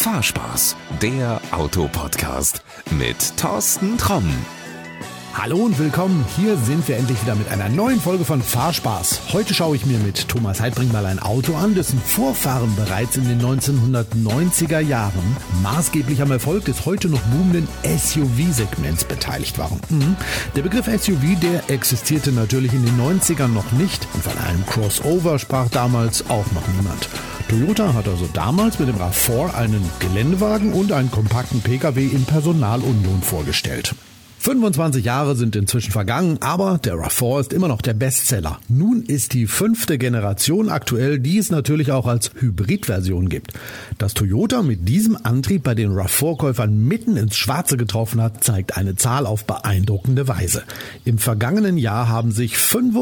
Fahrspaß, der Autopodcast mit Thorsten Tromm. Hallo und willkommen, hier sind wir endlich wieder mit einer neuen Folge von Fahrspaß. Heute schaue ich mir mit Thomas Heidbrink mal ein Auto an, dessen Vorfahren bereits in den 1990er Jahren maßgeblich am Erfolg des heute noch boomenden SUV-Segments beteiligt waren. Der Begriff SUV, der existierte natürlich in den 90ern noch nicht und von einem Crossover sprach damals auch noch niemand. Toyota hat also damals mit dem RAV4 einen Geländewagen und einen kompakten Pkw in Personalunion vorgestellt. 25 Jahre sind inzwischen vergangen, aber der RAV4 ist immer noch der Bestseller. Nun ist die 5. Generation aktuell, die es natürlich auch als Hybridversion gibt. Dass Toyota mit diesem Antrieb bei den RAV4-Käufern mitten ins Schwarze getroffen hat, zeigt eine Zahl auf beeindruckende Weise. Im vergangenen Jahr haben sich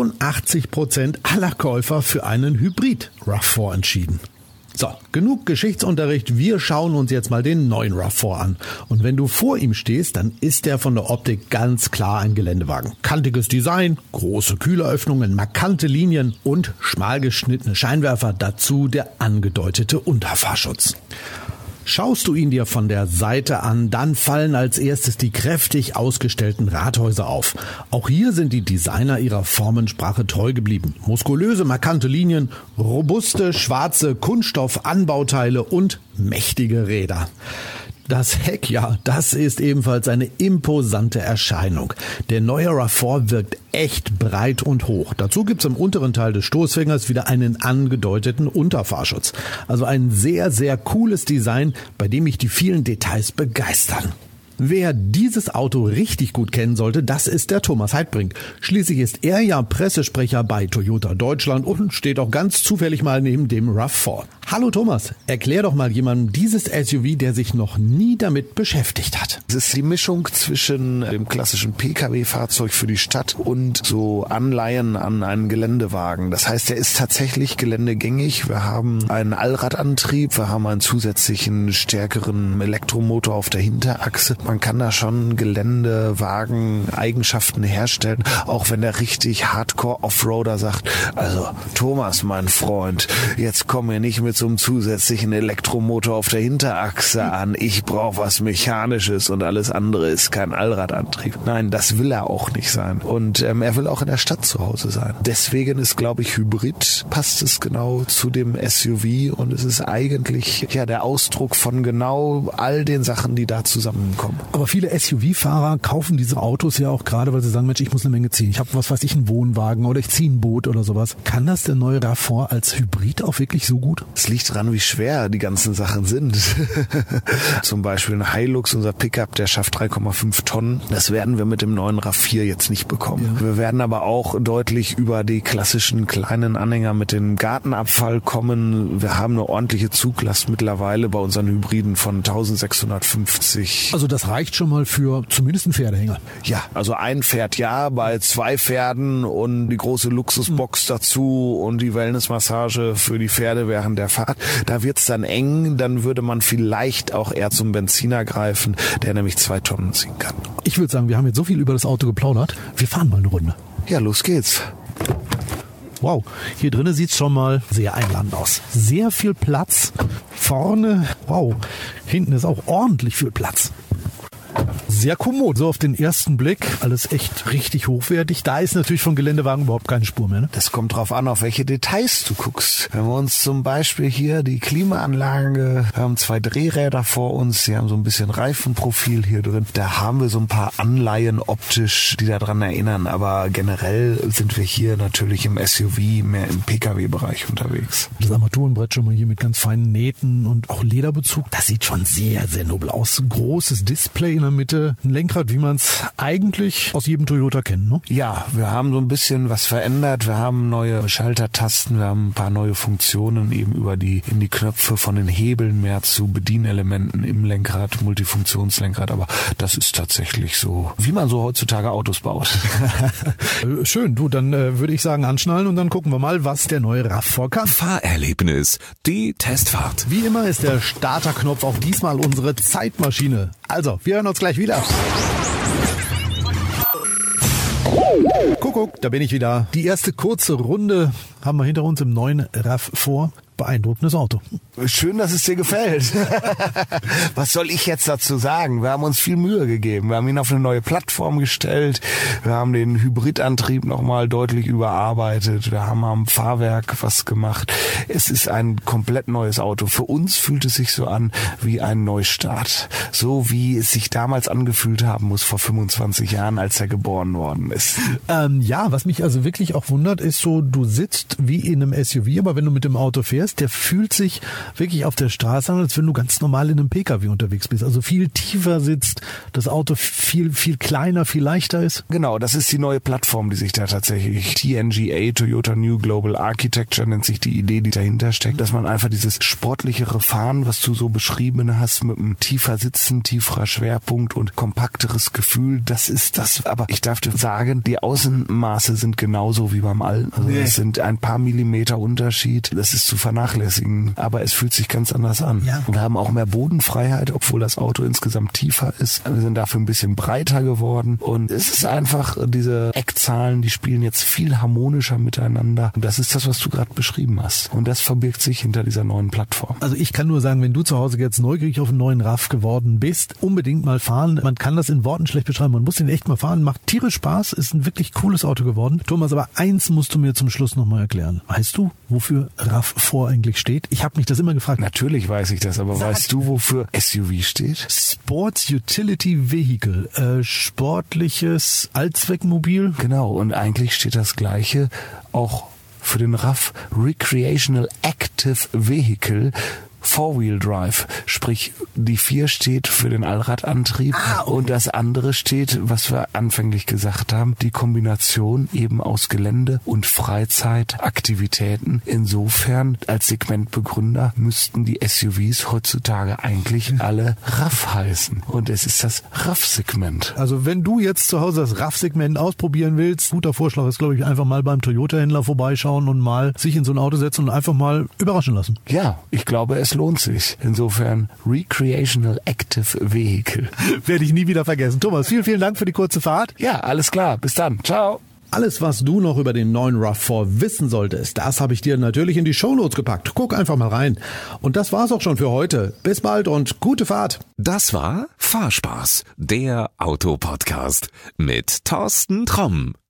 85% aller Käufer für einen Hybrid-RAV4 entschieden. So, genug Geschichtsunterricht, wir schauen uns jetzt mal den neuen RAV4 an. Und wenn du vor ihm stehst, dann ist der von der Optik ganz klar ein Geländewagen. Kantiges Design, große Kühleröffnungen, markante Linien und schmal geschnittene Scheinwerfer, dazu der angedeutete Unterfahrschutz. Schaust du ihn dir von der Seite an, dann fallen als erstes die kräftig ausgestellten Radhäuser auf. Auch hier sind die Designer ihrer Formensprache treu geblieben. Muskulöse, markante Linien, robuste, schwarze Kunststoffanbauteile und mächtige Räder. Das Heck, ja, das ist ebenfalls eine imposante Erscheinung. Der neue RAV4 wirkt echt breit und hoch. Dazu gibt's im unteren Teil des Stoßfängers wieder einen angedeuteten Unterfahrschutz. Also ein sehr, sehr cooles Design, bei dem mich die vielen Details begeistern. Wer dieses Auto richtig gut kennen sollte, das ist der Thomas Heidbrink. Schließlich ist er ja Pressesprecher bei Toyota Deutschland und steht auch ganz zufällig mal neben dem RAV4. Hallo Thomas, erklär doch mal jemandem dieses SUV, der sich noch nie damit beschäftigt hat. Es ist die Mischung zwischen dem klassischen Pkw-Fahrzeug für die Stadt und so Anleihen an einen Geländewagen. Das heißt, er ist tatsächlich geländegängig. Wir haben einen Allradantrieb, wir haben einen zusätzlichen stärkeren Elektromotor auf der Hinterachse. Man kann da schon Geländewagen-Eigenschaften herstellen, auch wenn der richtig Hardcore-Offroader sagt, also Thomas, mein Freund, jetzt komm mir nicht mit so einem zusätzlichen Elektromotor auf der Hinterachse an. Ich brauche was Mechanisches und alles andere ist kein Allradantrieb. Nein, das will er auch nicht sein. Und er will auch in der Stadt zu Hause sein. Deswegen ist, glaube ich, Hybrid passt es genau zu dem SUV und es ist eigentlich ja der Ausdruck von genau all den Sachen, die da zusammenkommen. Aber viele SUV-Fahrer kaufen diese Autos ja auch gerade, weil sie sagen, Mensch, ich muss eine Menge ziehen. Ich habe, einen Wohnwagen oder ich ziehe ein Boot oder sowas. Kann das der neue RAV4 als Hybrid auch wirklich so gut? Es liegt daran, wie schwer die ganzen Sachen sind. Zum Beispiel ein Hilux, unser Pickup, der schafft 3,5 Tonnen. Das werden wir mit dem neuen RAV4 jetzt nicht bekommen. Ja. Wir werden aber auch deutlich über die klassischen kleinen Anhänger mit dem Gartenabfall kommen. Wir haben eine ordentliche Zuglast mittlerweile bei unseren Hybriden von 1650. Also das reicht schon mal für zumindest einen Pferdehänger. Ja, also ein Pferd ja, bei 2 Pferden und die große Luxusbox dazu und die Wellnessmassage für die Pferde während der Fahrt. Da wird's dann eng, dann würde man vielleicht auch eher zum Benziner greifen, der nämlich 2 Tonnen ziehen kann. Ich würde sagen, wir haben jetzt so viel über das Auto geplaudert. Wir fahren mal eine Runde. Ja, los geht's. Wow, hier drinnen sieht's schon mal sehr einladend aus. Sehr viel Platz. Vorne, wow, hinten ist auch ordentlich viel Platz. Sehr kommod, so auf den ersten Blick. Alles echt richtig hochwertig. Da ist natürlich von Geländewagen überhaupt keine Spur mehr. Ne? Das kommt drauf an, auf welche Details du guckst. Wenn wir uns zum Beispiel hier die Klimaanlage, wir haben 2 Drehräder vor uns, die haben so ein bisschen Reifenprofil hier drin. Da haben wir so ein paar Anleihen optisch, die daran erinnern. Aber generell sind wir hier natürlich im SUV, mehr im Pkw-Bereich unterwegs. Das Armaturenbrett schon mal hier mit ganz feinen Nähten und auch Lederbezug. Das sieht schon sehr, sehr nobel aus. Ein großes Display in der Mitte. Ein Lenkrad, wie man es eigentlich aus jedem Toyota kennt, ne? Ja, wir haben so ein bisschen was verändert. Wir haben neue Schaltertasten, wir haben ein paar neue Funktionen eben in die Knöpfe von den Hebeln mehr zu Bedienelementen im Lenkrad, Multifunktionslenkrad. Aber das ist tatsächlich so, wie man so heutzutage Autos baut. Schön, du, dann würde ich sagen anschnallen und dann gucken wir mal, was der neue RAV4 kann. Fahrerlebnis, die Testfahrt. Wie immer ist der Starterknopf auch diesmal unsere Zeitmaschine. Also, wir hören uns gleich wieder. Kuckuck, da bin ich wieder. Die erste kurze Runde haben wir hinter uns im neuen RAV4. beeindruckendes Auto. Schön, dass es dir gefällt. Was soll ich jetzt dazu sagen? Wir haben uns viel Mühe gegeben. Wir haben ihn auf eine neue Plattform gestellt. Wir haben den Hybridantrieb nochmal deutlich überarbeitet. Wir haben am Fahrwerk was gemacht. Es ist ein komplett neues Auto. Für uns fühlt es sich so an wie ein Neustart. So wie es sich damals angefühlt haben muss vor 25 Jahren, als er geboren worden ist. Ja, was mich also wirklich auch wundert, ist so, du sitzt wie in einem SUV, aber wenn du mit dem Auto fährst, der fühlt sich wirklich auf der Straße an, als wenn du ganz normal in einem PKW unterwegs bist. Also viel tiefer sitzt, das Auto viel kleiner, viel leichter ist. Genau, das ist die neue Plattform, die sich da tatsächlich, TNGA, Toyota New Global Architecture nennt sich die Idee, die dahinter steckt, dass man einfach dieses sportlichere Fahren, was du so beschrieben hast, mit einem tiefer Sitzen, tieferer Schwerpunkt und kompakteres Gefühl, das ist das. Aber ich darf dir sagen, die Außenmaße sind genauso wie beim alten. Also es sind ein paar Millimeter Unterschied. Das ist zu vernachlässigen, aber es fühlt sich ganz anders an. Ja. Wir haben auch mehr Bodenfreiheit, obwohl das Auto insgesamt tiefer ist. Wir sind dafür ein bisschen breiter geworden und es ist einfach, diese Eckzahlen, die spielen jetzt viel harmonischer miteinander. Und das ist das, was du gerade beschrieben hast. Und das verbirgt sich hinter dieser neuen Plattform. Also ich kann nur sagen, wenn du zu Hause jetzt neugierig auf einen neuen RAV geworden bist, unbedingt mal fahren. Man kann das in Worten schlecht beschreiben. Man muss den echt mal fahren. Macht tierisch Spaß. Ist ein wirklich cooles Auto geworden. Thomas, aber eins musst du mir zum Schluss nochmal erklären. Weißt du, wofür RAV4 eigentlich steht? Ich habe mich das immer gefragt. Natürlich weiß ich das, aber weißt du, wofür SUV steht? Sports Utility Vehicle. Sportliches Allzweckmobil. Genau, und eigentlich steht das Gleiche auch für den RAV, Recreational Active Vehicle, Four-Wheel Drive, sprich die 4 steht für den Allradantrieb und das andere steht, was wir anfänglich gesagt haben, die Kombination eben aus Gelände- und Freizeitaktivitäten. Insofern als Segmentbegründer müssten die SUVs heutzutage eigentlich alle RAV heißen und es ist das RAV-Segment. Also wenn du jetzt zu Hause das RAV-Segment ausprobieren willst, guter Vorschlag ist, glaube ich, einfach mal beim Toyota-Händler vorbeischauen und mal sich in so ein Auto setzen und einfach mal überraschen lassen. Ja, ich glaube, es lohnt sich. Insofern Recreational Active Vehicle. Werde ich nie wieder vergessen. Thomas, vielen Dank für die kurze Fahrt. Ja, alles klar. Bis dann. Ciao. Alles, was du noch über den neuen RAV4 wissen solltest, das habe ich dir natürlich in die Shownotes gepackt. Guck einfach mal rein. Und das war's auch schon für heute. Bis bald und gute Fahrt. Das war Fahrspaß, der Autopodcast mit Thorsten Tromm.